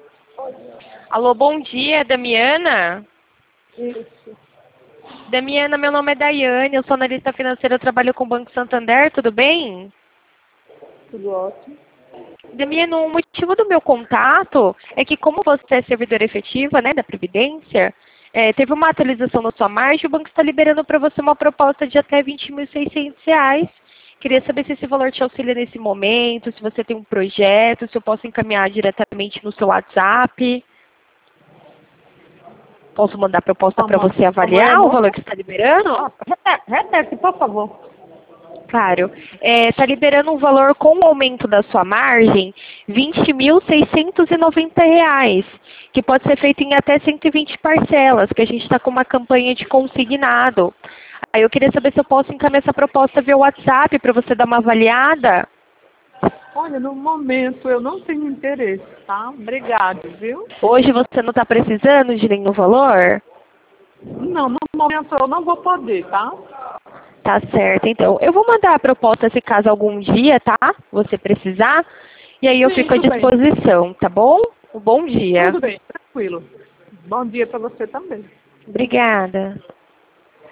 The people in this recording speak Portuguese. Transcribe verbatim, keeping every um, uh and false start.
Alô, bom dia, Damiana? Isso, Damiana, meu nome é Daiane, eu sou analista financeira, eu trabalho com o Banco Santander, tudo bem? tudo ótimo. Damiana, o motivo do meu contato é que como você é servidora efetiva, né, da Previdência, é, teve uma atualização na sua margem, o banco está liberando para você uma proposta de até vinte mil e seiscentos reais. Queria saber se esse valor te auxilia nesse momento, se você tem um projeto, se eu posso encaminhar diretamente no seu WhatsApp. Posso mandar a proposta para Como, você como é, avaliar o valor moça? que está liberando? Ah, repete, repete, por favor. Claro. Está liberando um valor com o aumento da sua margem, vinte mil seiscentos e noventa reais, que pode ser feito em até cento e vinte parcelas, que a gente está com uma campanha de consignado. Aí eu queria saber se eu posso encaminhar essa proposta via WhatsApp para você dar uma avaliada. Olha, no momento eu não tenho interesse, tá? Obrigado, viu? Hoje você não está precisando de nenhum valor? Não, no momento eu não vou poder, tá? Tá certo, então. Eu vou mandar a proposta se caso algum dia, tá? Você precisar. E aí eu Sim, fico à tudo bem. disposição, tá bom? Um bom dia. Tudo bem, tranquilo. Bom dia para você também. Obrigada.